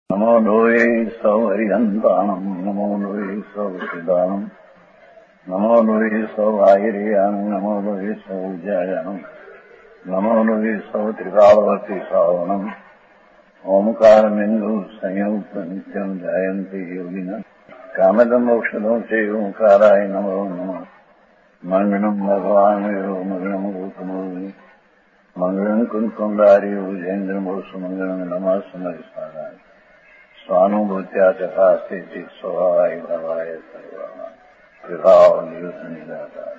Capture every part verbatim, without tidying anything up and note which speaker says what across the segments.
Speaker 1: નમો લોહે સૌ હરિહંતાણમ નમો લોહે સૌ સિદાનમ નમો લોહે સૌ આયર્યાણમ નમો લોહે સૌ જયાણમ નમો લોહે સૌ ત્રિકાળવતી શ્રાવણમ ઓમકારમિંદુ સંયુક્ત નિત્યમ જાયંતિ યોગિના કામદમ મોક્ષદો છે ઓંકારાય નમો નમઃ મંગળમ ભગવાન વિરો મંગળમ ગૌતમોની મંગળમ કુંકુંડાર્યો જૈન્દ્રમોષ મંગળમ નમઃ સમરિસારાય સ્વાનુભૂત્યા તથા સ્થિતિ સ્વભાવાય ભાવાય સર્વા વિભાવ નિયુદ્ધ નિરાકાર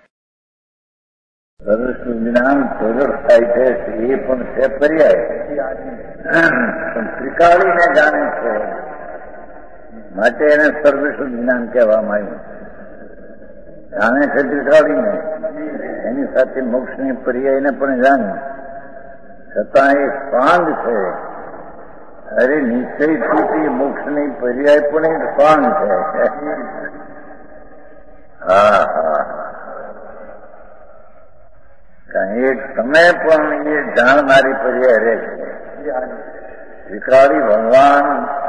Speaker 1: સર્વસ્વ જ્ઞાન પ્રગટ થાય છે એ પણ છે પર્યાય પણ ત્રિકાળીને જાણે છે માટે એને સર્વસ્વ જ્ઞાન કહેવામાં આવ્યું જાણે છે ત્રિકાળીને એની સાથે મોક્ષની પર્યાયને પણ જાણે છતાં એ સ્વાંગ છે. અરે નિશ્ચયથી મોક્ષની પર્યાય પણ એક સ્વાંગ છે. હા હા કારણ એક તમે પણ એ જાણનારી પર્યાય રહે છે. ત્રિકાળી ભગવાન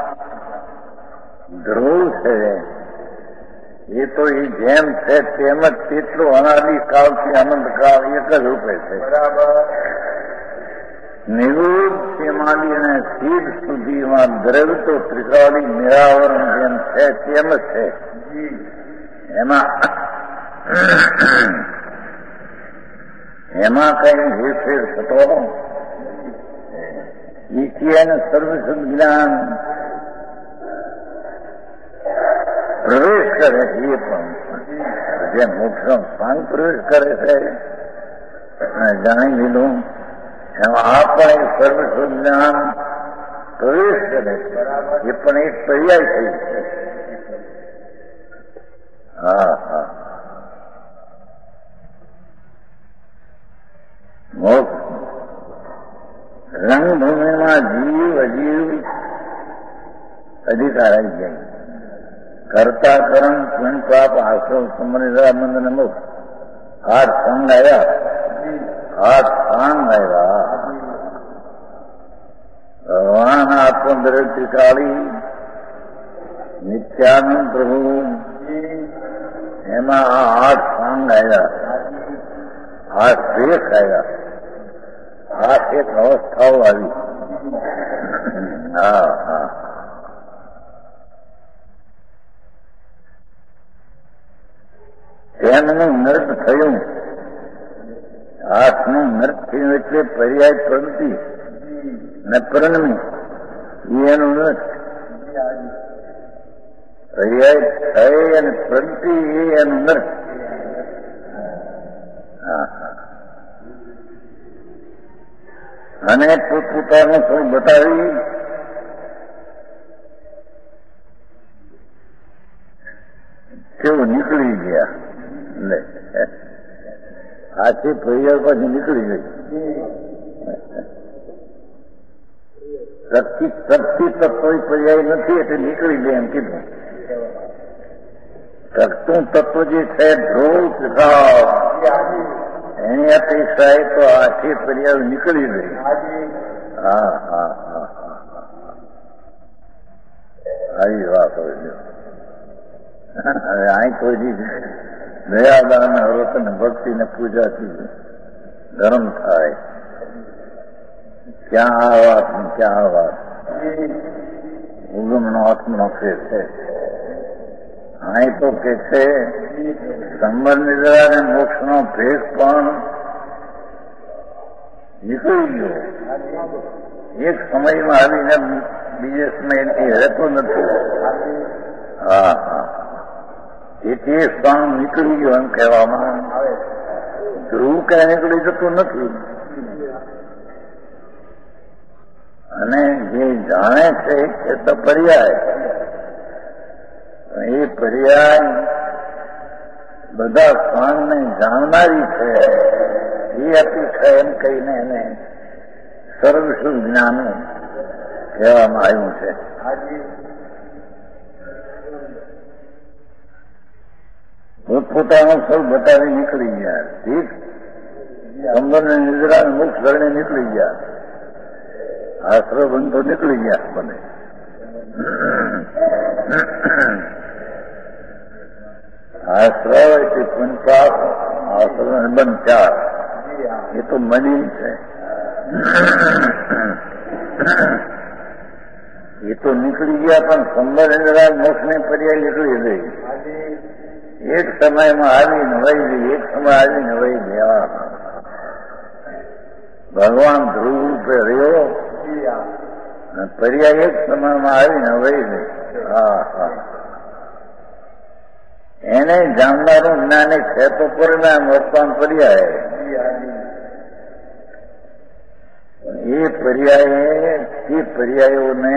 Speaker 1: ધ્રુવ છે એ તો એ જેમ છે તેમ જ તેટલો અનાદિ કાળથી અનંત કાળ એક જ રૂપે છે. બરાબર નિરુદ્ધ તેમાલી અને સિદ્ધ સુધીમાં દ્રવ્ય ત્રિકાળી નિરાવરણ જેમ છે તેમ જ છે. એમાં એમાં કઈ હેરફેર થતો એથી એને સર્વસદ જ્ઞાન પ્રવેશ કરે છે. એ પણ જે મોક્ષનો સ્વાંગ પ્રવેશ કરે છે જાણી લીધું એમાં આ પણ એક સર્વસ્વ જ્ઞાન પ્રવેશ કરે છે. એ પણ એક પર્યાય થઈ છે. હા હા મોક્ષ રંગભૂમિમાં જીવ અજીવ અધિકાર આવી જાય. કરતા કરણ પુણ્ય પાપ આશ્રમ સમરિદ્રા બંધન મોક્ષ હાથ સંગ આવ્યા હાથ સાંગ આવ્યા ભગવાન આત્મદરે ત્રિકાળી નિત્યાનંદ પ્રભુ એમાં આ હાથ સાંગ આવ્યા હાથ ભેખ આવ્યા હાથ એક અવસ્થાઓ આવી. હા હા તેમનું નર્ક થયું. હાથનું નર્ક થયું એટલે પર્યાય પ્રગતિ ને પરણમી એનું નર્ક પર્યાય થઈ અને પ્રગતિ એ એનું નર્ક. અને પોતપોતાનું સૌ બતાવી કેવું નીકળી ગયા. આથી પર્યાય પછી નીકળી ગઈ. શક્તિ શક્તિ તત્વ પર્યાય નથી એટલે નીકળી ગઈ એમ કીધું. શકતું તત્વ જે છે ધ્રુવ ત્રિકાળ એની અપેક્ષાએ તો આથી પર્યાય નીકળી ગઈ. હા હા હા આવી વાત હોય. હવે અહીં કોઈ દયાદાન વ્રત ને ભક્તિ ને પૂજાથી ધર્મ થાય. ક્યાં આ વાત ને ક્યાં આ વાત ઉગમનો આત્મનો ફેર છે. અહીં તો કે છે સંબંધ નિદ્રા અને મોક્ષનો ભેદ પણ નીકળી ગયો. એક સમયમાં આવીને બીજે સમયથી રહેતો નથી. હા હા તેથી સ્થાન નીકળી ગયો એમ કહેવામાં આવે. ધ્રુવ ક્યાં નીકળી જતું નથી. અને જે જાણે છે એ તો પર્યાય. એ પર્યાય બધા સ્થાનને જાણનારી છે. એ અપેક્ષા એમ કહીને એને સર્વસ્વ જ્ઞાન કહેવામાં આવ્યું છે. પોતપોતાનું સૌ બતાવી નીકળી ગયા. ઠીક સંબંધ નિદ્રા મોક્ષ ધરણે નીકળી ગયા. આશ્રય બંધો નીકળી ગયા. મને આશ્રવ એટલે પુનપાપ, આશ્રવ બંધ ચાર એ તો મલિન છે. એ તો નીકળી ગયા પણ સંબંધ મોક્ષ ને પર્યાય નીકળી ગઈ. એક સમયમાં આવીને વહી ગઈ, એક સમય આવીને વહી ગયા. ભગવાન ધ્રુવ રૂપે રહ્યો, પર્યાય એક સમયમાં આવીને વહી ગઈ. હા હા એને જાણનારું જ્ઞાને છે તો પરિણામ વર્તમાન પર્યાય. એ પર્યાય તે પર્યાયોને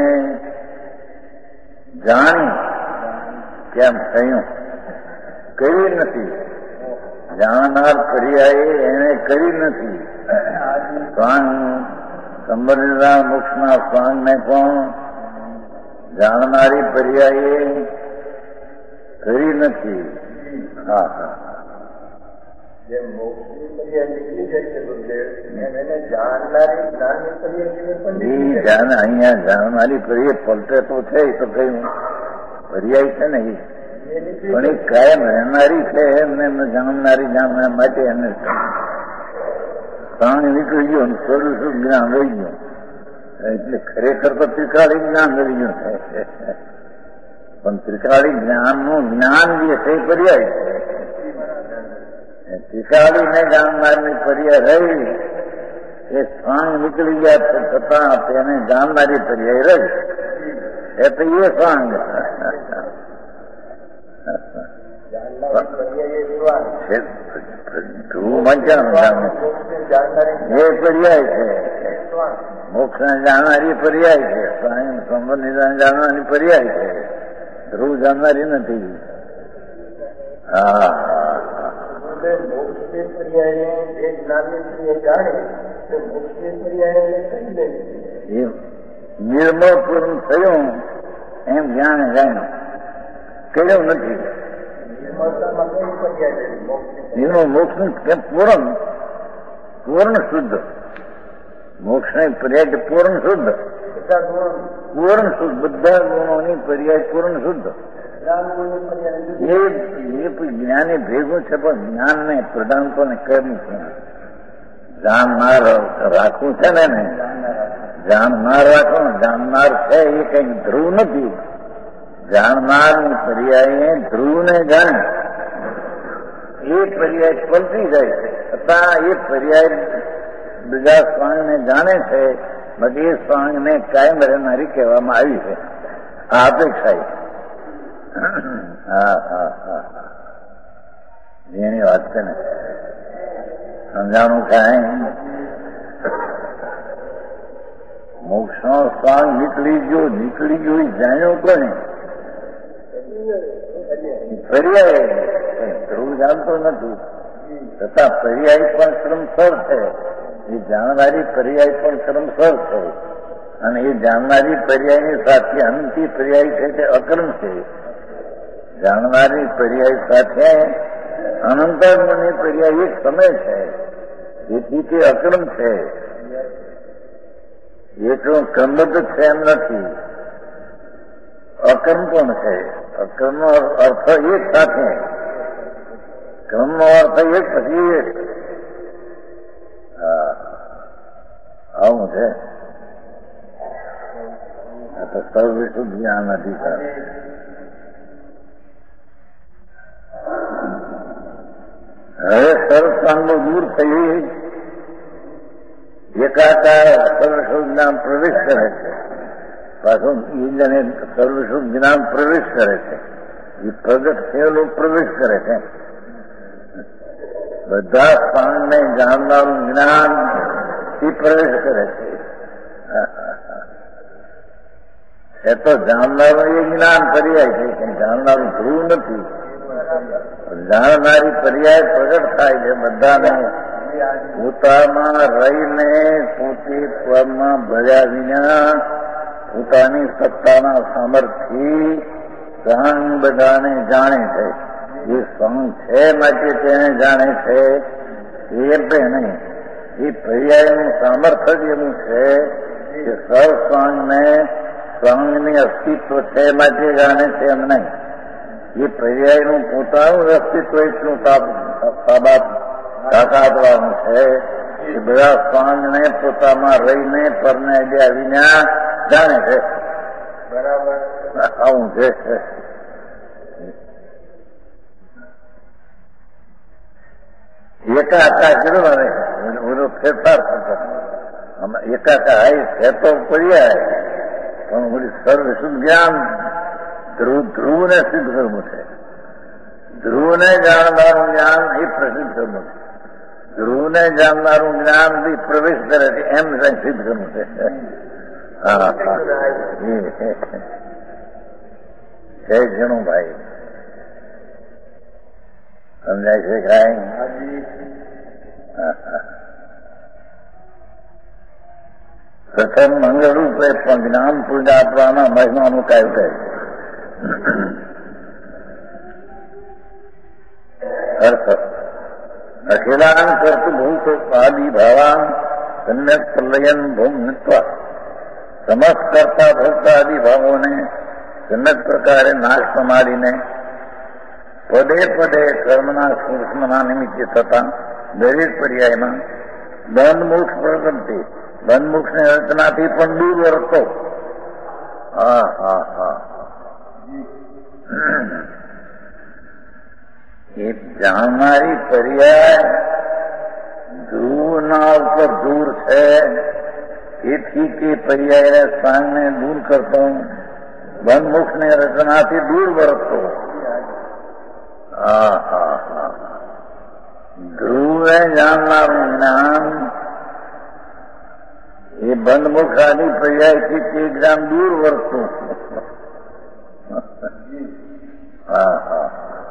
Speaker 1: જાણી કેમ થયું કરી નથી. જાણનાર પર્યાય એને કરી નથી. સ્વાંગ સંબંધના મોક્ષના સ્વાંગને પણ જાણનારી પર્યાયે કરી નથી. હા હા
Speaker 2: જે મોક્ષની પર્યાય નીકળી જાય છે ગુરુદેવ, એને જાણનારી જ્ઞાનની પર્યાય
Speaker 1: જાણ અહીંયા જાણનારી પર્યાય પલટે તો છે. એ તો કઈ પર્યાય છે ને એ પણ એ કાયમ રહેનારી છે. એમને જાણનારી જાણવા માટે એને પ્રાણ નીકળી ગયો ને થોડું શું જ્ઞાન રહી ગયું. એટલે ખરેખર તો ત્રિકાળી જ્ઞાન રહી ગયું છે. પણ ત્રિકાળી જ્ઞાનનું જ્ઞાન જે છે એ પર્યાય છે. ત્રિકાળીને જાણનારની પર્યાય રહી એ સ્વાંગ નીકળી ગયા છતાં તેને જાણનારી પર્યાય રહી એ તો એ સ્વાંગ ધ્રુવ મંચાણ એ પર્યાય છે. મોક્ષ ને જાણનારી પર્યાય છે. સ્વાંગ સંબંધ જાણવાની પર્યાય છે. ધ્રુવ જાણનારી નથી. હા હા
Speaker 2: મોક્ષની પર્યાય એ જ્ઞાનની પર્યાય જાણે તો મોક્ષની પર્યાય કહી દે
Speaker 1: એ નિર્મળ પૂર્ણ થયું એમ જાણે જાણ્યું કર્યું નથી.
Speaker 2: નિર્મળતામાં કઈ પર્યાય
Speaker 1: નિર્મળ મોક્ષ કેમ પૂર્ણ પૂર્ણ શુદ્ધ મોક્ષ ની પર્યાય પૂર્ણ શુદ્ધ પૂર્ણ શુદ્ધ બધા ગુણોની પર્યાય પૂર્ણ શુદ્ધ. એ જ્ઞાની ભેગું છે પણ જ્ઞાનને પ્રધાનપણે કેમ છે જાણનાર રાખવું છે ને જાણનાર રાખવું. જાણનાર છે એ કઈ ધ્રુવ નથી. જાણનારની પર્યાય ધ્રુવને જાણે એ પર્યાય પલટી જાય છે છતાં એ પર્યાય બીજા સ્વાંગને જાણે છે. બધી સ્વાંગને કાયમ રહેનારી કહેવામાં આવી છે. આ અપેક્ષા હા હા હા એની વાત છે ને સમજાણું થાય. મોક્ષનો સ્વાંગ નીકળી ગયો નીકળી ગયો જાણ્યો કોને પર્યાય. ધ્રુવ જાણતો નથી છતાં પર્યાય પણ ક્રમસર છે. એ જાણનારી પર્યાય પણ ક્રમસર છે. અને એ જાણનારી પર્યાયની સાથે અંતિ પર્યાય છે તે અક્રમ છે. જાણનારી પર્યાય સાથે અનંતની પર્યાય એક સમય છે. જેથી તે અક્રમ છે. એટલું ક્રમબદ્ધ છે એમ નથી. અક્રમ પણ છે. અક્રમનો અર્થ એક સાથે ક્રમનો અર્થ એક પછી એક. હા આવું છે. આ તો સર્વવિશુદ્ધ જ્ઞાન અધિકાર. હવે સર્વસંગો દૂર થઈ એકાકાર સર્વશુદ્ધ જ્ઞાન પ્રવેશ કરે છે. પાછું ઇન્દ્રને સર્વશુદ્ધ જ્ઞાન પ્રવેશ કરે છે. એ પ્રગટ થયેલું પ્રવેશ કરે છે. બધા સ્થાનને જાણનારું જ્ઞાન એ પ્રવેશ કરે છે. એ તો જાણનારું એ જ્ઞાન પર્યાય છે. જાણનારું ધ્રુવ નથી. જાણનારી પર્યાય પ્રગટ થાય છે બધાને. પોતામાં રહીને પોતે પરમાં ભર્યા વિના પોતાની સત્તાના સામર્થ્યથી સંગ બધાને જાણે છે. જે સંગ છે માટે તેને જાણે છે એ બે નહીં. એ પર્યાયનું સામર્થ્ય જ એવું છે કે સર્વસંગને સ્વાંગની અસ્તિત્વ છે માટે જાણે છે એમ નહીં. એ પર્યાયનું પોતાનું અસ્તિત્વ એટલું તાકાતવાનું છે કે બધા સ્વાંગને પોતામાં રહીને પરને ગયા વિના જાણે છે.
Speaker 2: બરાબર
Speaker 1: આવું છે. એકાકાર કરો હવે બધો ફેરફાર થતો. એકાકાર છે તો પર્યાય પણ બધું સર્વ શુદ્ધ જ્ઞાન ધ્રુવ ધ્રુવને સિદ્ધ કરવું છે. ધ્રુવને જાણનારું જ્ઞાન એ પ્રસિદ્ધ કરવું છે. ધ્રુવને જાણનારું જ્ઞાન બી પ્રવેશ કરે છે એમ સિદ્ધ કરવું છે. હા હા જય જણુભાઈ સમજાય છે કાંઈ? પ્રથમ મંગળરૂપે પણ જ્ઞાન પૂર્ણ આપવાના મહિમાનું કાય કહે અર્થ અખિલાન કરતુ ભૂત આદિ ભાવાન સમ્યક પ્રલયન ભૂમ નિત્વા સમસ્ત કરતા ભક્ત આદિ ભાવોને સમ્યક પ્રકારે નાશ પમાડીને પદે પદે કર્મના સૂક્ષ્મના નિમિત્તે થતા દરેક પર્યાયમાં બંધ મોક્ષ પ્રગતિ બંધ મોક્ષની રચનાથી પણ દૂર વર્તો. હા હા હા એ જાણનારી પર્યાય ધ્રુવના ઉપર દૂર છે. એથી કે પર્યાય સ્વાંગને દૂર કરતો બંધ મોક્ષની રચનાથી દૂર વર્તો. હા હા હા ધ્રુવે જાણનારું જ્ઞાન એ બંધ મોક્ષ આદિ પર્યાયથી તે જ્ઞાન દૂર વર્તું. હા હા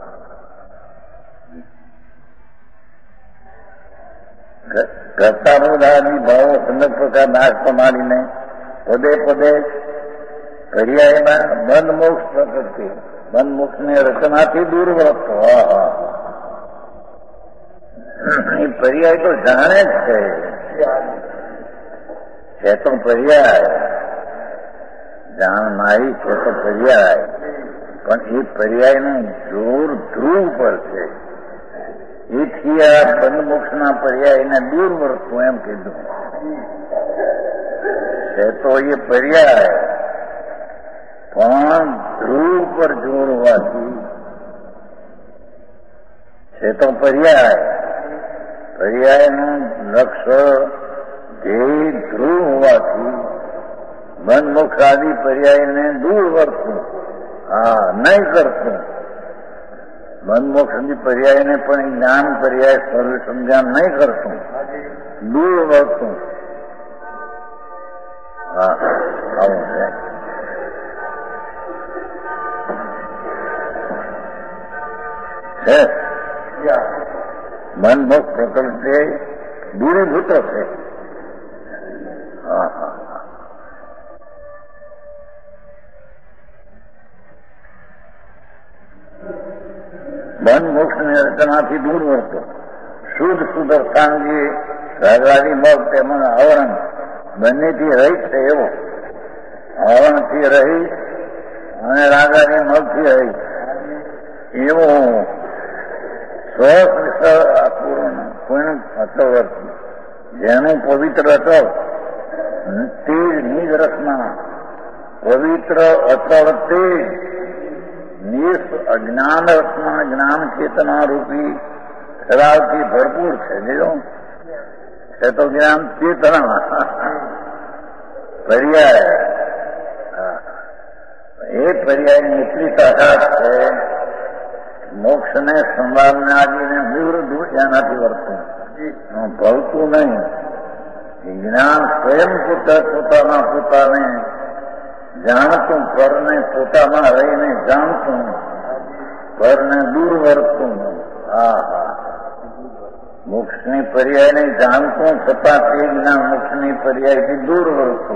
Speaker 1: કરતા આદિ ભાવો સમ્યક પ્રકાર નાશ પમાડીને પદે પદે પર્યાયમાં બંધ મોક્ષ પ્રકૃતિ બંધ મોક્ષની રચનાથી દૂર વર્તો. હા હા એ પર્યાય તો જાણે જ છે. છે તો પર્યાય જાણનારી છે તો પર્યાય પણ એ પર્યાયનું જોર ધ્રુવ પર છે. એથી આ બંધ મોક્ષના પર્યાયને દૂર વર્તું એમ કીધું છે. તો એ પર્યાય પણ ધ્રુવ પર જોર હોવાથી છે તો પર્યાય પર્યાયનું લક્ષ્ય ધ્યેય ધ્રુવ હોવાથી બંધ મોક્ષ આદિ પર્યાયને દૂર વર્તું. હા નહીં કરતું. બંધ મોક્ષની પર્યાયને પણ જ્ઞાન પર્યાય સર્વ સમજાન નહીં કરતું, દૂર વર્તું. હા આવું છે. મન મોક્ષ પ્રકૃતિ દૂરીભૂતો છે. હા હા બંધ મોક્ષની રચનાથી દૂર વર્તો. શુદ્ધ સુદર્શાંગી રાગાદી મગ તેમજ આવરણ બંનેથી રહિત છે એવો. આવરણથી રહી અને રાગાદી મગથી રહિત એવો પૂર્ણ પૂર્ણ અચળવર્તી જેનું પવિત્ર અચળ તે નિજ રસના પવિત્ર અચળ તે નિજ અજ્ઞાન રસના જ્ઞાન ચેતના રૂપી ખરાવથી ભરપૂર છે. જો છે તો જ્ઞાન ચેતના પર્યાય એ પર્યાયની એટલી તાકાત છે મોક્ષને સંભાવનાજીને નિવૃત્ત એનાથી વર્તું ભવતું નહીં. જ્ઞાન સ્વયં પોતાના પોતાને જાણતું પરને પોતામાં રહીને જાણતું પરને દૂર વર્તું. હા હા મોક્ષની પર્યાયને જાણતું છતાં તે જ્ઞાન મોક્ષની પર્યાયથી દૂર વર્તું.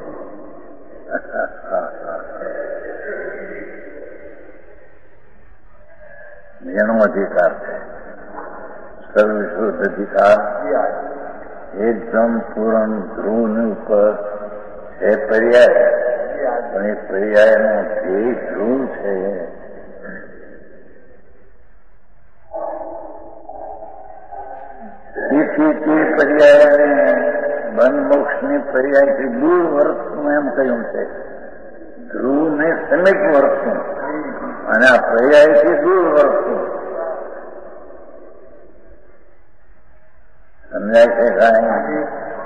Speaker 1: જેનો અધિકાર છે સર્વશુદ્ધ અધિકાર એકદમ પૂર્ણ ધ્રુવની ઉપર છે પર્યાય. પણ એ પર્યાયનો ધ્યેય ધ્રુવ છે. તેથી તે પર્યાયને બંધ મોક્ષની પર્યાયથી દૂર વર્તનું એમ કહ્યું છે. ધ્રુવને સમીપ વર્તનું અને આ પર્યાયથી દૂર વર્તનું. સમજાય છે કાંઈ?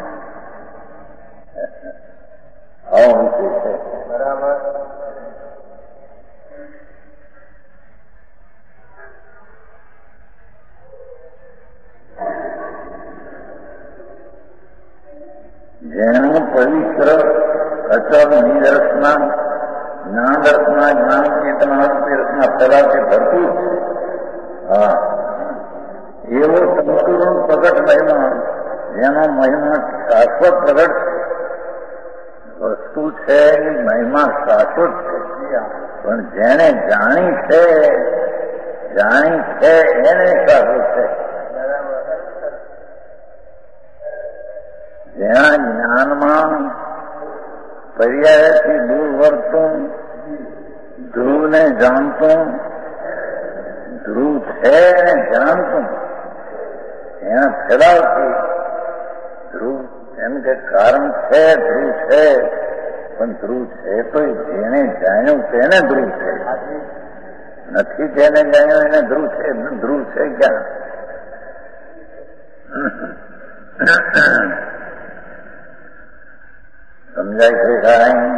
Speaker 1: આવો વિષય છે.
Speaker 2: બરાબર.
Speaker 1: જેનું પવિત્ર અચલ નિદર્શના જ્ઞાન દર્શના જ્ઞાન ચેતના રસના ફેલાથી ભરપૂર છે. હા, એવો સંપૂર્ણ પ્રગટ મહિમા જેનો મહિમા શાશ્વત પ્રગટ છે. વસ્તુ છે એ મહિમા શાશ્વત છે, પણ જેને જાણી છે જાણી છે એને શાશ્વત છે. જેના જ્ઞાનમાં પર્યાયથી દૂર વર્તું, ધ્રુવને જાણતું, ધ્રુવ છે એને જાણતું, એના ફેલાવથી ધ્રુવ એમ કે કારણ છે, ધ્રુવ છે, પણ ધ્રુવ છે તો જેને જાણ્યું તેને ધ્રુવ છે. નથી જેને જાણ્યું એને ધ્રુવ છે. ધ્રુવ છે ક્યાં? સમજાય છે કાંઈ?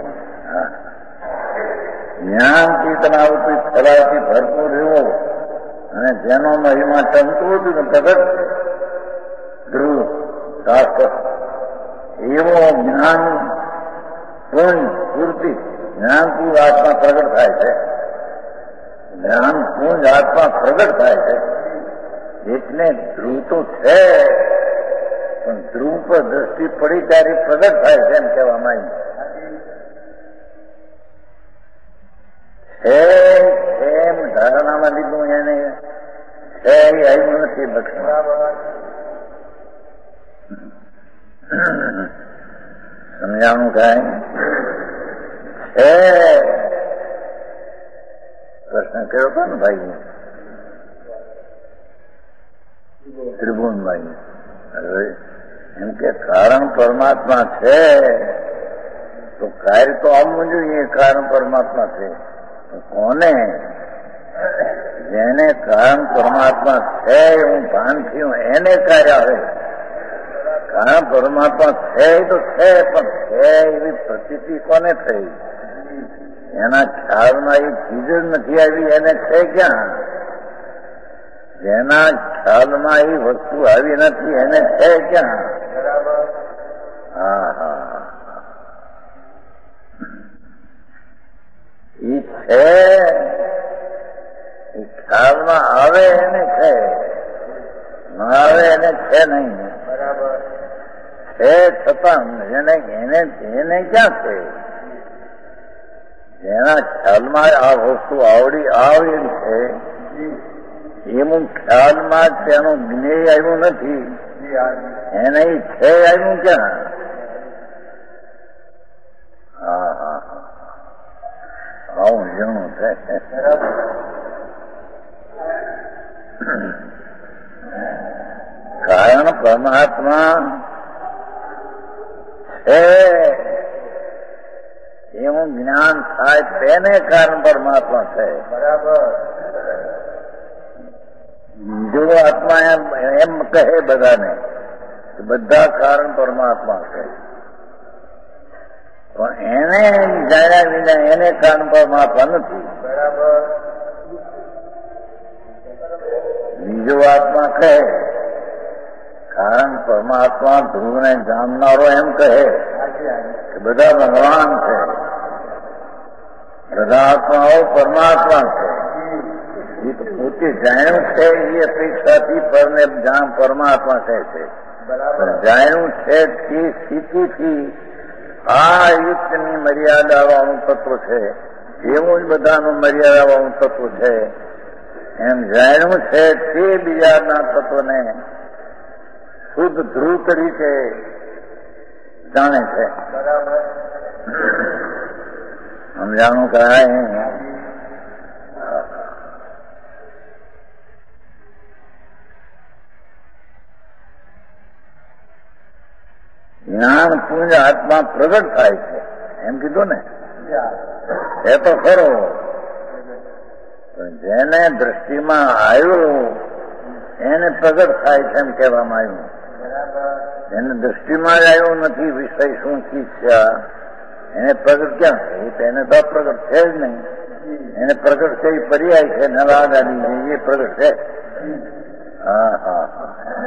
Speaker 1: જ્ઞાન ચેતનાવતી ફલાથી ભરપૂર એવો અને જેનો મહિમા ચમતું હતું પ્રગટ ધ્રુવ શાશ્વત એવો જ્ઞાન પૂર્ણ પૂર્તિ જ્ઞાનપૂર્ણ આત્મા પ્રગટ થાય છે. જ્ઞાન પૂર્ણ આત્મા પ્રગટ થાય છે એટલે ધ્રુવ તો છે, પણ ધ્રુવ પર દ્રષ્ટિ પડી ત્યારે પ્રગટ થાય છે એમ કહેવામાં આવ્યું છે. એમ ધારણામાં લીધું એને છે એ આવ્યું નથી. લક્ષ્મણ સમજાણું કાંઈ છે? પ્રશ્ન કર્યો હતો ને ભાઈ ત્રિભુવનભાઈ, એમ કે કારણ પરમાત્મા છે તો કાર્ય તો આવવું જોઈએ. કારણ પરમાત્મા છે કોને? જેને કારણ પરમાત્મા છે એવું ભાન થયું એને કાર્ય આવે. કારણ પરમાત્મા છે તો છે, પણ છે એવી પ્રતીતિ કોને થઈ? એના ખ્યાલમાં એ ચીજ જ નથી આવી, એને છે ક્યાં? જેના ખ્યાલમાં એ વસ્તુ આવી નથી એને છે ક્યાં? હા હા, એ છે એ ખ્યાલમાં આવે એને છે, ન આવે એને છે નહીં.
Speaker 2: બરાબર
Speaker 1: છે છતાં એને એને એને ક્યાં છે? જેના ખ્યાલમાં આ વસ્તુ આવડી આવી છે એનું ખ્યાલમાં જ તેનું જ્ઞેય આવ્યું નથી, એને છે આવ્યું ક્યાં? હા હા, આવું જેવું છે. કારણ પરમાત્મા છે એવું જ્ઞાન થાય તેને કારણ પરમાત્મા છે.
Speaker 2: બરાબર.
Speaker 1: બીજો આત્મા એમ એમ કહે બધાને બધા કારણ પરમાત્મા છે, પણ એને જાણ્યા વિના એને કારણ પરમાત્મા નથી.
Speaker 2: બરાબર.
Speaker 1: બીજો આત્મા કહે કારણ પરમાત્મા ધ્રુવને જાણનારો એમ કહે કે બધા ભગવાન છે, બધા આત્માઓ પરમાત્મા છે. એ તો પોતે જાણ્યું છે એ અપેક્ષાથી પરને જાણ પરમાત્મા કહે છે. પણ જાણ્યું છે તે સ્થિતિથી આ યુક્તની મર્યાદા વાળું તત્વ છે, એવું જ બધાનું મર્યાદા વાળું તત્વ છે. એમ જાણ્યું છે તે બીજાના તત્વને શુદ્ધ ધ્રુવ તરીકે જાણે છે.
Speaker 2: બરાબર.
Speaker 1: સમજાણું કાંઈ જ્ઞાન પુંજ આત્મા પ્રગટ થાય છે એમ કીધું ને એ તો ખરો. જેને દ્રષ્ટિમાં આવ્યું એને પ્રગટ થાય છે એમ કહેવામાં આવ્યું. એને દ્રષ્ટિમાં જ આવ્યું નથી વિષય શું શીખ્યા એને પ્રગટ ક્યાં છે? એને તો પ્રગટ છે જ નહીં. એને પ્રગટ છે એ પર્યાય છે નવાગાડી એ પ્રગટ છે. હા હા હા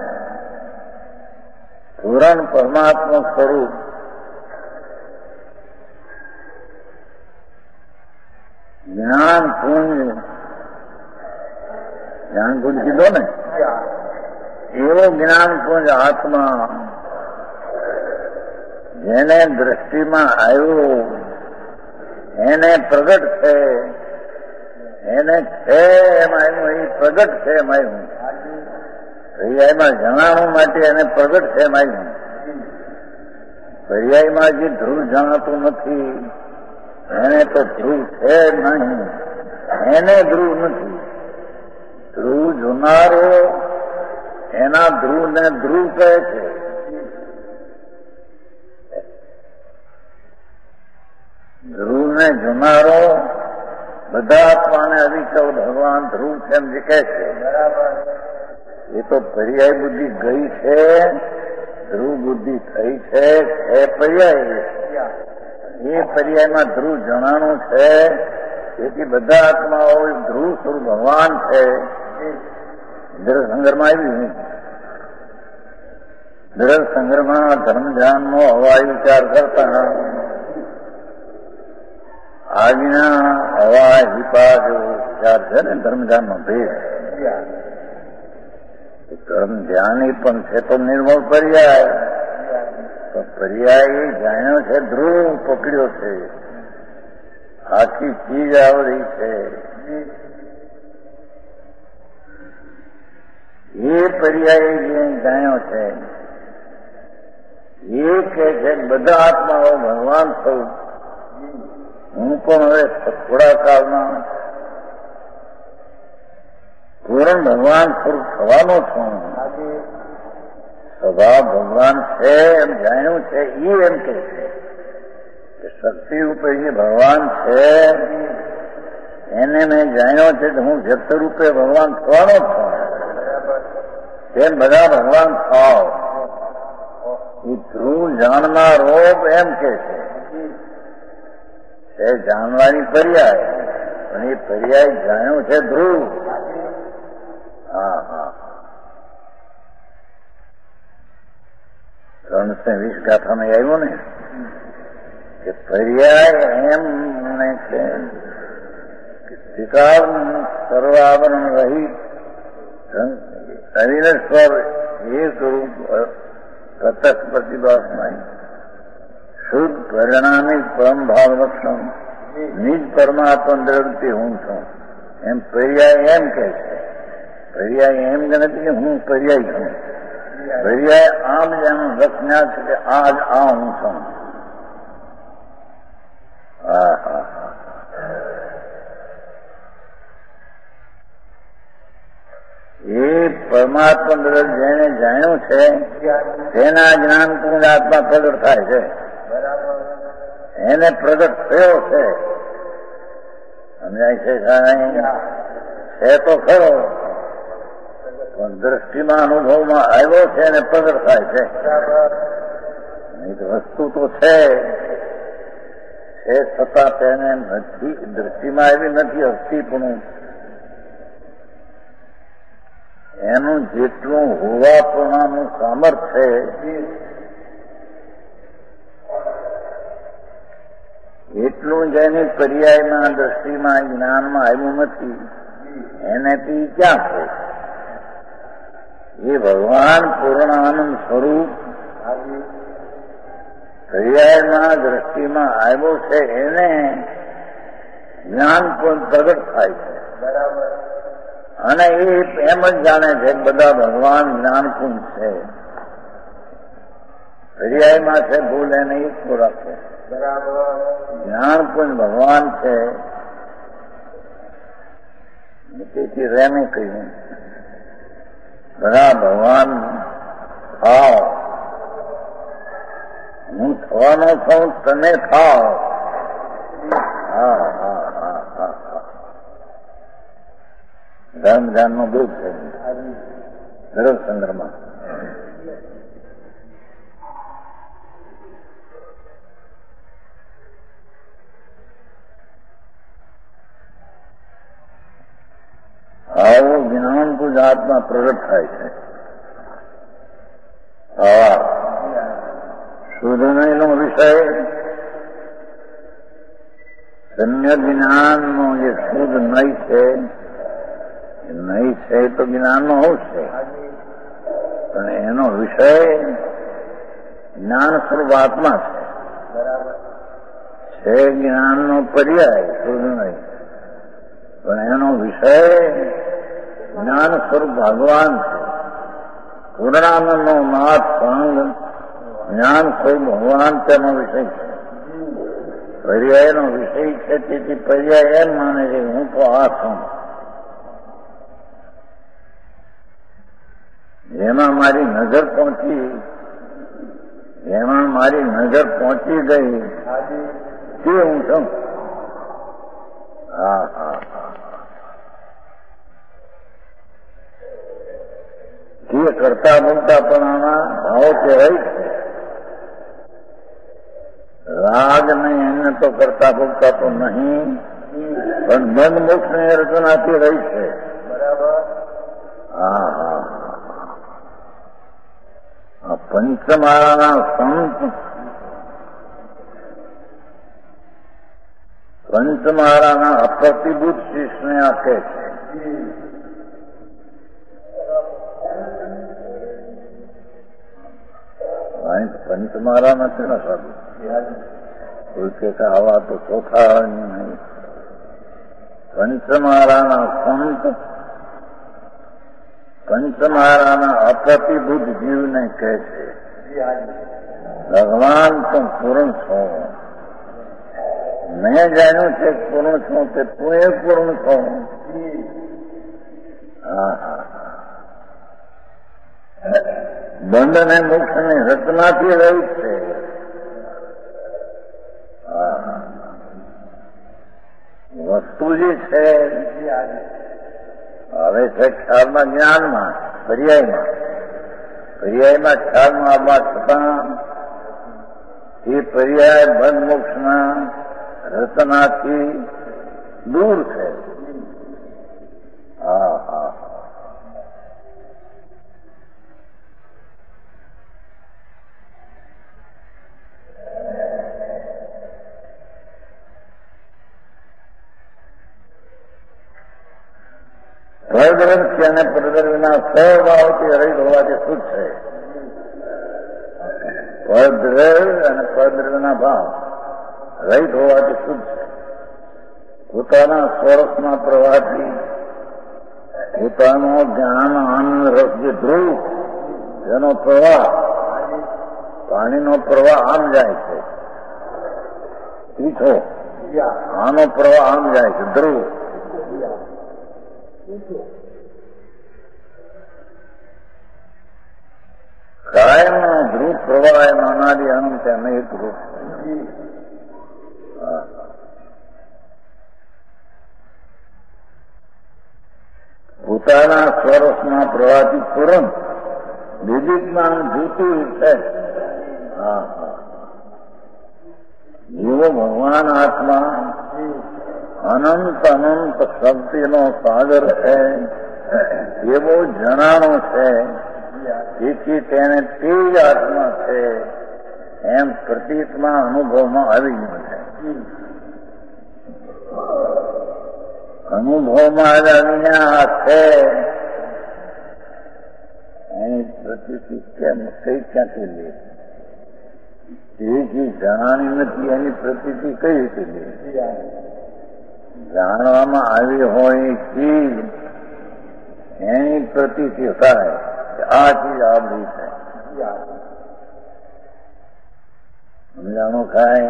Speaker 1: પૂરણ પરમાત્મા સ્વરૂપ જ્ઞાન પુંજ જ્ઞાન પુંજ કીધો ને એવો જ્ઞાન પુંજ આત્મા જેને દ્રષ્ટિમાં આવ્યું એને પ્રગટ છે એને છે એમાં આવ્યું એ પ્રગટ છે એમાં આવ્યું પર્યાયમાં જણાવવા માટે એને પ્રગટ છે એમ આવ્યું. પર્યાયમાં જે ધ્રુવ જણાતું નથી એને તો ધ્રુવ છે નહીં. એને ધ્રુવ નથી. ધ્રુવ જોનારો એના ધ્રુવને ધ્રુવ કહે છે. ધ્રુવને જોનારો બધા આત્માને અવિકલ ભગવાન ધ્રુવ છે એમ જે કહે છે. એ તો પર્યાય બુદ્ધિ ગઈ છે, ધ્રુવ બુદ્ધિ થઈ છે એ પર્યાય. એ પર્યાયમાં ધ્રુવ જણાનું છે. તેથી બધા આત્માઓ ધ્રુવ સ્વરૂપ ભગવાન છે. દ્રઢ સંગ્રહમાં આવ્યું. દ્રઢ સંગ્રહમાં ધર્મ ધ્યાનનો હવાઈ વિચાર કરતા આજના હવા હિપા જેવો વિચાર છે ને ધર્મ ધ્યાનનો ભેદ. ધર્મ ધ્યાન પણ છે તો નિર્મળ પર્યાય. તો પર્યાય જાણ્યો છે ધ્રુવ પકડ્યો છે. આખી ચીજ આવડી છે. એ પર્યાય જે જાણ્યો છે એ કહે છે બધા આત્માઓ ભગવાન સ્વરૂપ. હું પણ હવે થોડા કાળમાં પૂર્ણ ભગવાન સ્વરૂપ થવાનો છું. સ્વભાવ ભગવાન છે એમ જાણ્યું છે એ એમ કે છે કે શક્તિ રૂપે જે ભગવાન છે એને મેં જાણ્યો છે કે હું વ્યક્ત રૂપે ભગવાન થવાનો છું. તેમ બધા ભગવાન થાવ. એ ધ્રુવ જાણનારો એમ કે છે એ જાણવાની પર્યાય. પણ એ પર્યાય જાણ્યું છે ધ્રુવ. હા હા ત્રણસો વીસ ગાથામાં આવ્યું ને કે પર્યાય એમ ને છે ત્રિકાળ સર્વાવરણ રહિત અવિનશ્વર એક રૂપ પ્રત્યક્ષ પ્રતિભાસમાં શુદ્ધ પરિણામી પરમ ભાવ લક્ષણ નિજ પરમાત્મા દ્રઢથી હું છું એમ પર્યાય એમ કે છે. પર્યાય એમ કે નથી કે હું પર્યાય છું. પર્યાય આમ જેમ રચના છે કે આજ આ હું છું. હા હા હા એ પરમાત્મા દ્રઢ જેને જાણ્યું છે તેના જ્ઞાન પૂર્ણ આત્મા પ્રગટ થાય છે. એને પ્રગટ થયો છે. સમજાય છે છે તો ખરો પણ દ્રષ્ટિમાં અનુભવમાં આવ્યો છે અને પ્રગટ થાય છે. નહીં તો વસ્તુ તો છે છતાં તેને નથી દ્રષ્ટિમાં આવી નથી હસ્તીપણું. એનું જેટલું હોવાપણાનું સામર્થ્ય એટલું જેની પર્યાયમાં દ્રષ્ટિમાં જ્ઞાનમાં આવ્યું નથી એને થી ક્યાં છે? એ ભગવાન પૂર્ણ આનંદ સ્વરૂપ પર્યાયમાં દ્રષ્ટિમાં આવ્યો છે એને જ્ઞાન પણ પ્રગટ થાય છે. બરાબર. અને એ એમ જ જાણે છે બધા ભગવાન જ્ઞાનકુંજ છે. પર્યાયમાં છે ભૂલ એને ઈચ્છો રાખો.
Speaker 2: બરાબર.
Speaker 1: જ્ઞાન પુંજ ભગવાન છે તેથી રેમે કહ્યું બધા ભગવાન થાવ, હું થવાનો છું તમે થાવ. હા હા હા હા હા ધર્મ ધ્યાન નું દુઃખ છે ધર્મચંદ્રમાં. આવું જ્ઞાન ગુજરાતમાં પ્રગટ થાય છે. હા શુદ્ધનો વિષય સમ્ય જ્ઞાનનો જે શુદ્ધ નહીં છે નહીં છે તો જ્ઞાનનો હોશ છે, પણ એનો વિષય જ્ઞાન સ્વરૂપ આત્મા છે. છે જ્ઞાનનો પર્યાય શુદ્ધ નહીં, પણ એનો વિષય જ્ઞાન સ્વરૂપ ભગવાન છે. પૂર્ણાનંદનો નાથ સંગ જ્ઞાન સ્વરૂપ ભગવાન તેનો વિષય છે. પર્યાયનો વિષય છે તેથી પર્યાય એમ માને છે હું તો આ છું. જેમાં મારી નજર પહોંચી જેમાં મારી નજર પહોંચી ગઈ તે હું છું. હા હા જે કરતા ભોગતાપણાના ભાવ કહેવાય છે. રાગ નહીં એને તો કરતા ભોગતા તો નહીં, પણ મન મોક્ષ ની રચનાથી રહી છે.
Speaker 2: બરાબર.
Speaker 1: હા હા આ પંચમાળાના સંત પંચમાળાના અપ્રતિભૂત શિષ્યને આપે છે. પંચમાળા નથી ના સાધુ કોઈ કે આવા તો ચોથા નહીં. પંચમાળાના સંત પંચમાળાના અપ્રતિભૂત જીવને કહે છે ભગવાન તો પૂર્ણ છો. મેં જાણ્યું છે પૂર્ણ છું તે તું એ પૂર્ણ છો. હા હા બંધ અને મોક્ષ ની રચનાથી રહી છે. વસ્તુ જે છે હવે છે ખ્યાલમાં જ્ઞાનમાં પર્યાયમાં પર્યાયમાં ખ્યાલમાં આવવા છતાં એ પર્યાય બંધ મોક્ષના રચનાથી દૂર છે. હા હા પરદ્રવ્ય અને પરદ્રવ્યના સહભાવથી રહિત હોવાથી શુદ્ધ છે. પરદ્રવ્ય અને પરદ્રવ્યના ભાવ રહિત હોવાથી શુદ્ધ છે. પોતાના સ્વરૂપના પ્રવાહથી પોતાનો જ્ઞાન આનંદ રસ જે ધ્રુવ જેનો પ્રવાહ પાણીનો પ્રવાહ આમ જાય છે તીખો, આનો પ્રવાહ આમ જાય છે ધ્રુવ. કાયમનો ધ્રુવ પ્રવાહ એમ અનાદિ અનંત અનેક રૂપ. પોતાના સ્વરસના પ્રવાહથી પૂર્ણ વિદિત જ્ઞાન જૂતું છે. હા હા જેવો ભગવાન આત્મા અનંત અનંત શક્તિનો સાગર છે એવો જણાણો છે, તેથી તેને તે જ આત્મા છે એમ પ્રતીતમાં અનુભવમાં આવી ગયું છે. અનુભવમાં જ આવીને આ છે એની પ્રતીતિ કેમ કઈ ક્યાંથી લે? તે જે જાણી નથી એની પ્રતીતિ કઈ રીતે લે? જાણવામાં આવી હોય ચીજ એની પ્રતીતિ થાય આ ચીજ આપણી છે. સમજાણો ખાય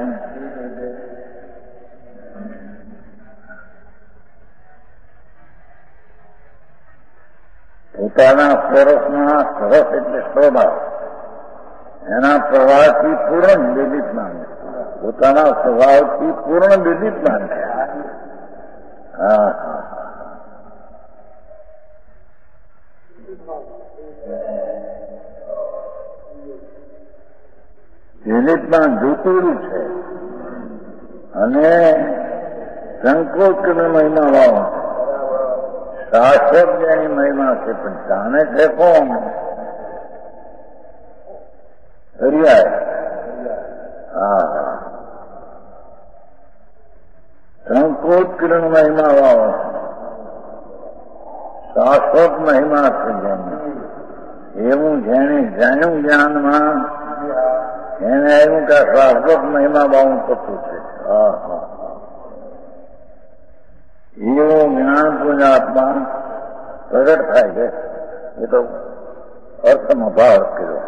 Speaker 1: પોતાના સ્વરૂપમાં સરસ એટલે સ્વભાવ એના પ્રવાહથી પૂર્ણ વિદિતમાન પોતાના સ્વભાવથી પૂર્ણ વિદિતમાન છે. હા હા વિદિતમાન જોતેલું છે અને સંકોચની મહિમા વાવ શાસક જેની મહિમા છે પણ જાણે છે કોણ? હરિયાય. હા હા સંકોચ કિરણ મહિમા વાવ શાસક મહિમા છે જેની એવું જેને જાણ્યું જ્ઞાનમાં એને એવું કે શાસક મહિમા બાવું થતું છે. હા હા એવું જ્ઞાન પૂજાત્મા પ્રગટ થાય છે. એ તો અર્થમાં ભાવ કર્યો.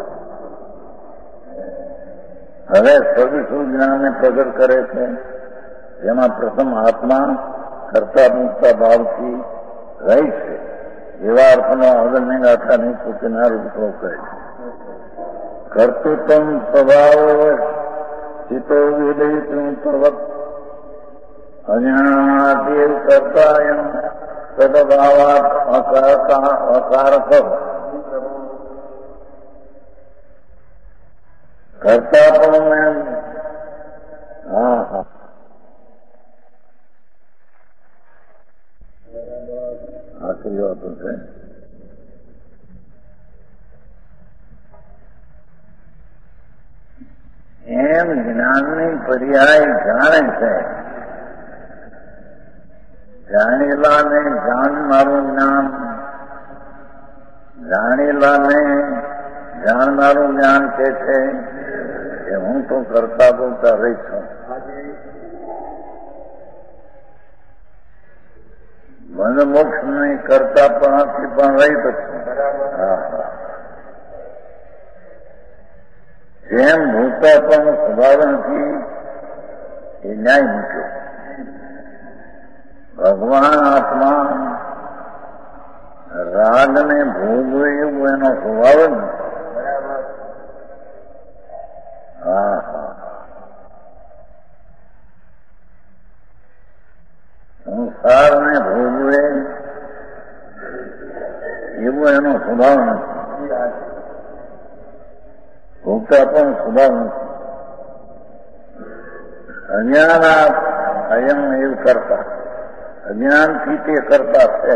Speaker 1: હવે સવિષું જ્ઞાનને પ્રગટ કરે છે જેમાં પ્રથમ આત્મા કરતા મુક્તા ભાવથી રહી છે એવા અર્થનો આગળની ગાથાની સૂચના રૂપો કહે છે. કર્તૃત્વ સ્વભાવ ચિતો વિદયિતું તવત અજ્ઞાનાદેવ કર્તાયમ તદભાવાત અકારક કરતા પણ હા હા આખરી વાતો છે. એમ જ્ઞાનની પર્યાય જાણે છે. જાણેલાને જાણ મારું જ્ઞાન, જાણેલાને જાણનારું જ્ઞાન કે છે કે હું તો કરતા બોલતા રહી છું. મને મોક્ષ નહીં કરતા પણ પણ રહી શકું. હા હા જેમ ભૂતા પણ સ્વભાવથી એ ન્યાય મૂક્યો. ભગવાન આત્મા રાગને ભોગવે એવું એનો સ્વભાવ જ નથી. હા હા સંસારને ભોગવે એવો એનો સ્વભાવ નથી. ભોગતા પણ સ્વભાવ નથી. અજ્ઞાન અયમ એવું કરતા અજ્ઞાનથી તે કરતા છે.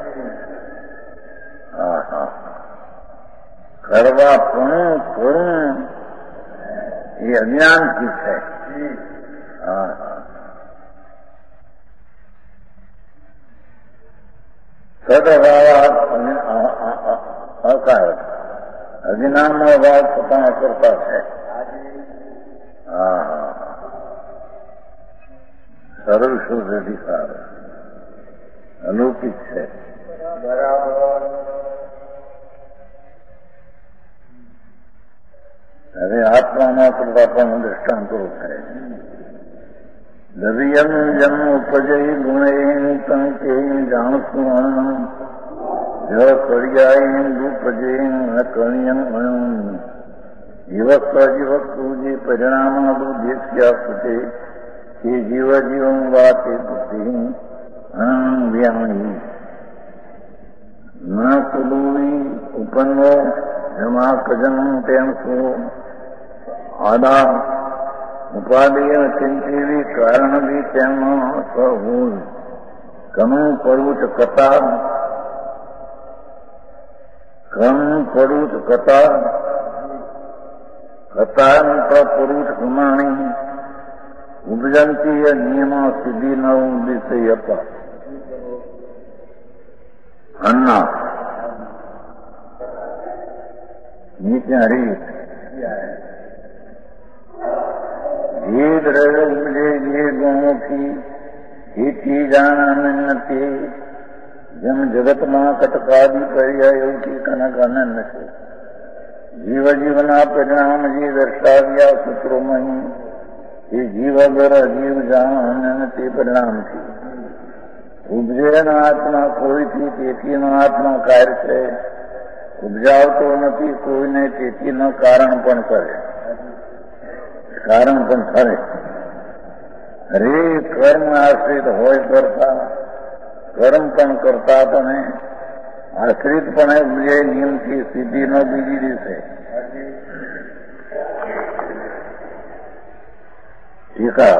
Speaker 1: હા હા કરવા પણ કરું એ અજ્ઞાનથી છે. હા હા સદભાવ અકાર અજ્ઞાનનો ભાવ પોતાના કરતા છે. હા હા સરળ શુદ્ધ અધિકાર અલૌકિક છે. બરાબર. હવે આત્માના કરતા પણ દ્રષ્ટાંતો થાય. દરિયમ જન્મ ઉપજય ગુણે તંકે જાણસું જ પર્યાય ઉપજે ન કણિયમ અણું જીવક જીવક જે પરિણામાદુ દેશ્યા સુતે એ જીવ જીવન વાતે બુદ્ધિ અણવ્યાણી ન કુલુવી ઉપન્નો જમા કજન તેણસો આદા ઉપાદેય ચિંતેવી કારણ બી તેમાં સહુલ કનું પડવું છે કથા કનું પડવું છે કથા કથા પુરુષ પ્રમાણી ઉપજંતી નિયમા સિદ્ધિ ન વિષય અપા અન્ના નીચે હરી જે દ્રવ્ય ઉપજે જે ગુણોથી હિતી જાણ નથી જેમ જગતમાં કટકાદી પર્યાયોથી કનક અનન્ય છે જીવ જીવના પરિણામ જે દર્શાવ્યા સૂત્રોમાં એ જીવ અગર અજીવ જાણ અને તે પરિણામથી ઉપજેનો આત્મા કોઈથી તેથીનો આત્મા કાર્ય છે, ઉપજાવતો નથી કોઈને તેથીનો કારણ પણ કરે, કારણ પણ કરે. હરે કર્મ આશ્રિત હોય કરતા, કર્મ પણ કરતા પણ આશ્રિતપણે ઉપજે નિયમથી સિદ્ધિનો બીજી દિવસે. ટીકા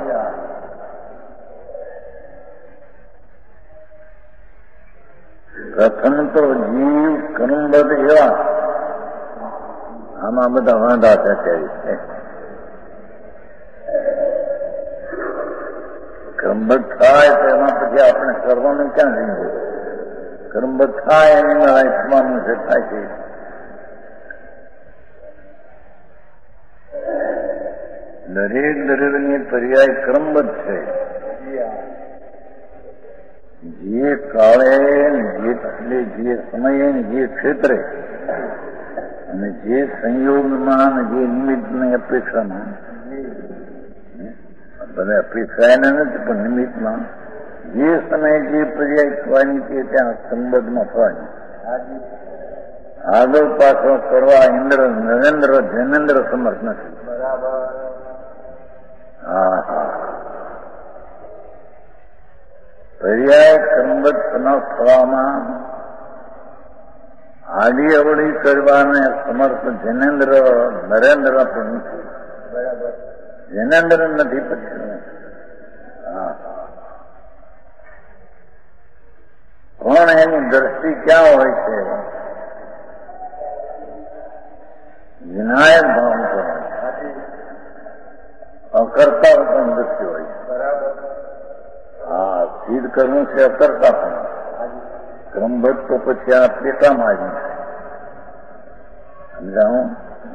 Speaker 1: પ્રથમ તો જીવ કર્મબદ્ધ એવા, આમાં બધા વાંધા છે. કર્મબદ્ધ થાય તો એમાં પછી આપણે કરવાનું ક્યાં જઈએ? કર્મબદ્ધ થાય એની આત્માનું જે થાય છે. દરેક દરેકની પર્યાય ક્રમબદ્ધ છે. જે કાળે એટલે જે સમયે જે ક્ષેત્રે અને જે સંયોગમાં જે નિમિત્તની અપેક્ષામાં, બધા અપેક્ષા એને નથી પણ નિમિત્તમાં જે સમયે જે પર્યાય થવાની છે ત્યાં સંબંધમાં થવાની. આગળ પાછળ કરવા ઇન્દ્ર નરેન્દ્ર જૈનેન્દ્ર સમર્થ નથી. હા હા પર્યાય ક્રમબદ્ધ ન થવામાં આડી અવળી કરવાને સમર્થ જૈનેન્દ્ર નરેન્દ્ર પણ નથી. જૈનેન્દ્ર નથી પછી. હા પણ એની દ્રષ્ટિ ક્યાં હોય છે? વિનાયક ભાવ તો અકર્તા પણ દ્રષ્ટિ હોય છે. હા સિદ્ધ કરવું છે અકર્તા પણ. ક્રમબદ્ધ તો પછી આ પેટામાં આવી છે. સમજાવું?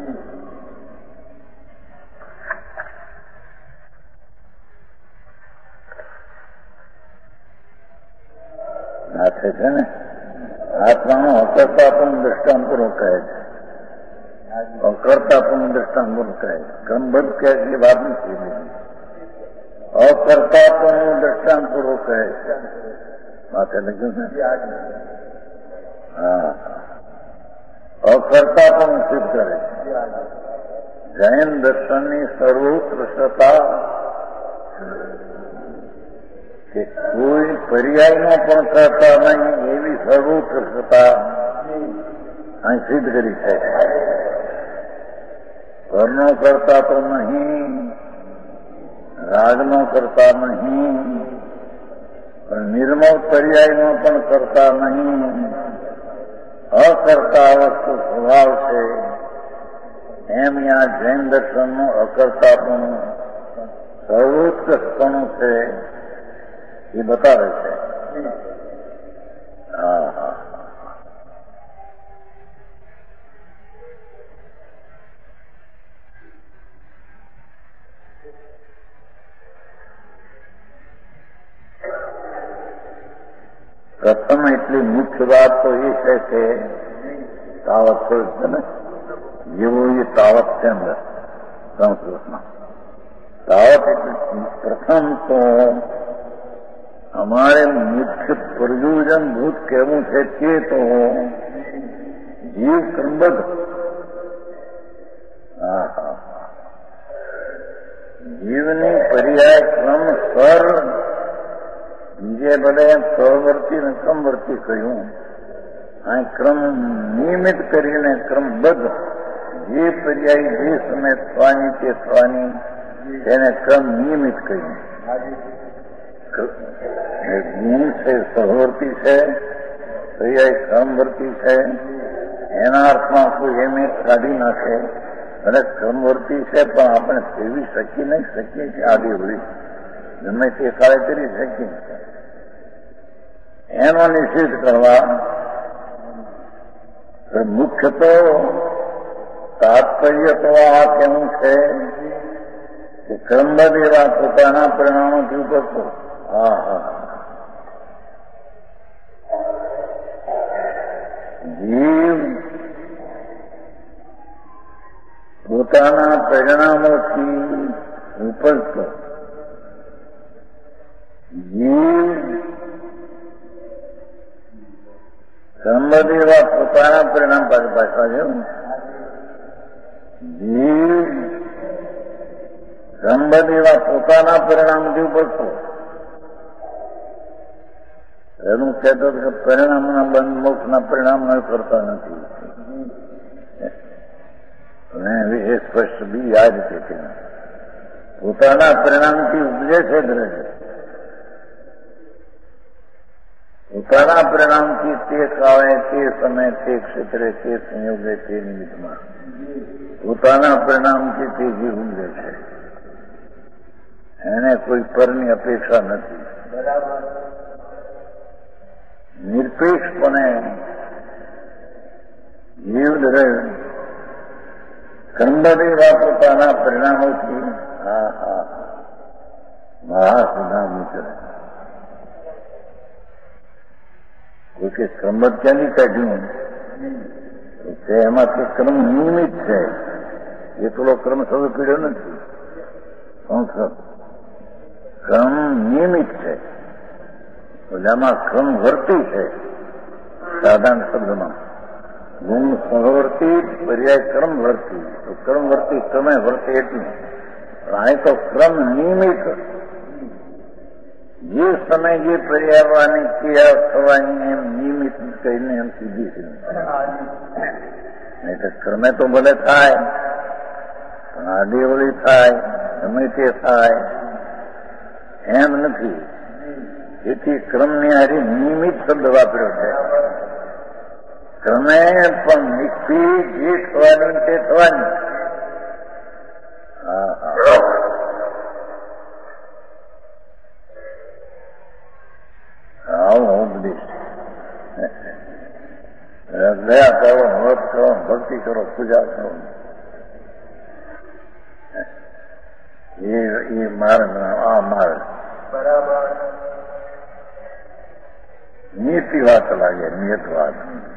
Speaker 1: નાથે છે ને આત્માનું અકર્તા પણ દ્રષ્ટાંતપૂર્વક કહે છે, અકર્તા પણ દ્રષ્ટાંતપૂર્વક કહે છે. ક્રમબદ્ધ કહે છે વાત નથી. અકર્તા પણ દ્રષ્ટાંતપૂર્વક કહે છે. માથે લખ્યું છે. હા અકર્તા પણ સિદ્ધ કરે છે. જૈન દર્શનની સર્વોત્કૃષ્ટતા કે કોઈ પર્યાયમાં પણ કરતા નહીં એવી સર્વોત્કૃષ્ટતા અહીં સિદ્ધ કરી છે. ઘરનો કરતા તો નહીં, રાગનો કરતા નહીં, પણ નિર્મળ પર્યાયનો પણ કરતા નહીં. અકર્તા વસ્તુ સ્વભાવ છે. એમ આ જૈન દર્શનનું અકર્તાપણું સર્વોત્કૃષ્ટપણું છે એ બતાવે છે. હા હા પ્રથમ એટલી મુખ્ય વાત તો એ છે કે તાવત થોડું છે ને જેવું એ તાવત છે અંદર સંસ્કૃતમાં. તાવત એટલે પ્રથમ તો हमारे मुख्य प्रयोजन भूत केवं है के तो जीव क्रमबद्ध. जीवनी पर्याय क्रम सर બીજે બધા સહવર્તી ને ક્રમવર્તી કહ્યું. આ ક્રમ નિયમિત કરીને ક્રમબદ્ધ જે પર્યાય જે સમય થવાની તે થવાની તેને ક્રમ નિયમિત કહ્યું. ગુણ છે સહવર્તી છે, પર્યાય ક્રમવર્તી છે. એના અર્થમાં કોઈ એમ એક કાઢી નાખે અને ક્રમવર્તી છે પણ આપણે ફેરવી શકીએ નહીં શકીએ છીએ આડી વળી ગમે તે કાળે કરી શકીએ. એનો નિષેધ કરવા મુખ્ય તો તાત્પર્ય તો આ કેવું છે કે ક્રમબદ્ધ એવા પોતાના પરિણામોથી ઉપરતો. હા હા જીવ પોતાના પરિણામોથી ઉપજતો જીવ સંબંધ એવા પોતાના પરિણામ પાછા છે. જીવ સંબંધ એવા પોતાના પરિણામથી ઉપજતો. એનું કહેતો કે પરિણામના બંધ મોક્ષના પરિણામ કરતા નથી. અને વિશે સ્પષ્ટ બી આ રીતે છે. પોતાના પરિણામથી ઉપજે છે દ્રશ્ય. પોતાના પરિણામથી તે કાળે તે સમય તે ક્ષેત્રે તે સંયોગે તે નિમિત્તમાં પોતાના પરિણામથી તે જીવ ઉપજે છે. એને કોઈ પરની અપેક્ષા નથી. બરાબર. નિરપેક્ષપણે જીવ દરેક કર્મદેવા પોતાના પરિણામોથી હા હા મહાસુધામ કરે. કોઈ કે કર્મ ક્યાંથી કાઢ્યું છે? એમાં તો કર્મ નિયમિત છે. એ થોડો કર્મ થતો પીડ્યો નથી. કર્મ નિયમિત છે. જેમાં ક્રમ વર્તી છે. સાધારણ શબ્દમાં ગુણ સહવર્તી પર્યાય ક્રમ વર્તી. તો ક્રમ વર્તી ક્રમે વર્તી એટલું. અહીં તો ક્રમ નિયમિત. જે સમય જે પર્યાવરણની ક્રિયા થવાની એમ નિયમિત કહીને એમ સીધી છે. નહીં તો ક્રમે તો ભલે થાય પણ આદેવળી થાય ગમે તે થાય એમ નથી. એથી ક્રમની હારી નિયમિત શબ્દ વાપર્યો છે. ક્રમે પણ નિશ્ચિત જે થવાની તે થવાની. હા હા આવું ઉપદેશ. દયા કરો, વ્રત કરો, ભક્તિ કરો, પૂજા કરો. એ એ માર્ગ આ માર્ગ બરાબર. નિયતિ વાત લાગે. નિયત વાત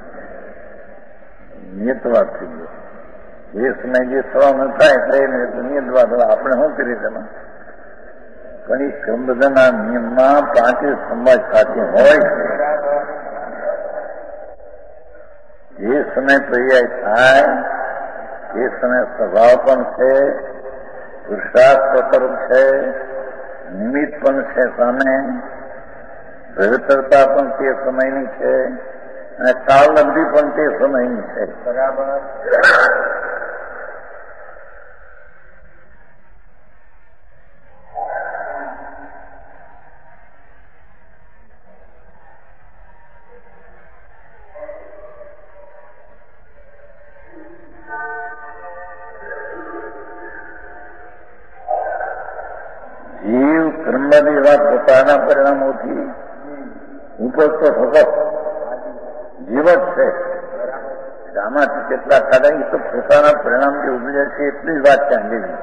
Speaker 1: નિયત વાત થઈ ગયો. જે સમય જે થવાનું થાય થઈને નિયત વાત. આપણે શું કરીએ તેમાં? પણ એ ક્રમબદ્ધના નિયમમાં પાંચે સમાજ સાથે હોય છે. જે સમય પર્યાય થાય એ સમય સ્વભાવ પણ છે, પુરુષાર્થ તરફ છે, નિમિત્ત પણ છે સામે, પવિત્રતા પણ તે સમયની છે અને કાળલબ્ધિ પણ તે સમયની છે. બરાબર. જીવ કર્મદ એવા પોતાના પરિણામોથી ઉપજતો થતો જીવ જ છે. આમાંથી કેટલા કાઢે એ તો પોતાના પરિણામથી ઉપજે છે એટલી જ વાત ત્યાં લેવી.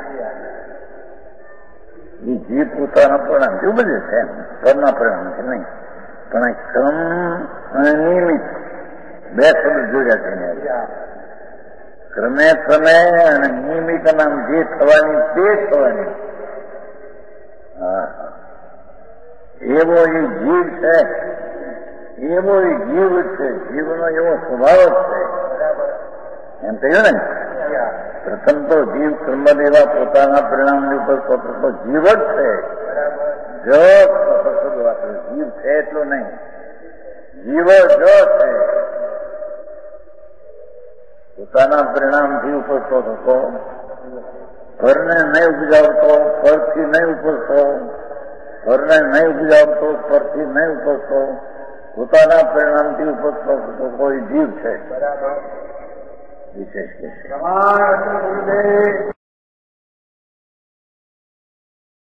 Speaker 1: એ જીવ પોતાના પરિણામથી ઉપજે છે એમ કર્મના પરિણામથી નહીં. પણ ક્રમ અને નિયમિત બે શબ્દ જોડ્યા છે. ક્રમે ક્રમે અને નિયમિત નામ જે થવાની તે થવાની. હા એવો એ જીવ છે. એવો એ જીવ છે. જીવનો એવો સ્વભાવ જ છે. એમ કહ્યું ને. પ્રથમ તો જીવ કર્મદેવા પોતાના પરિણામની ઉપર સ્વતંત્ર જીવ જ છે. જો જીવ છે એટલું નહીં. જીવ જો છે પોતાના પરિણામથી ઉપજતો થતો, ઘરને નહીં ઉપજાવતો, પરથી નહીં ઉપજતો, ઘરને નહીં ઉપજાવતો, પરથી નહીં ઉપજતો, પોતાના પરિણામથી ઉપજતો કોઈ જીવ છે. બરાબર. વિશેષ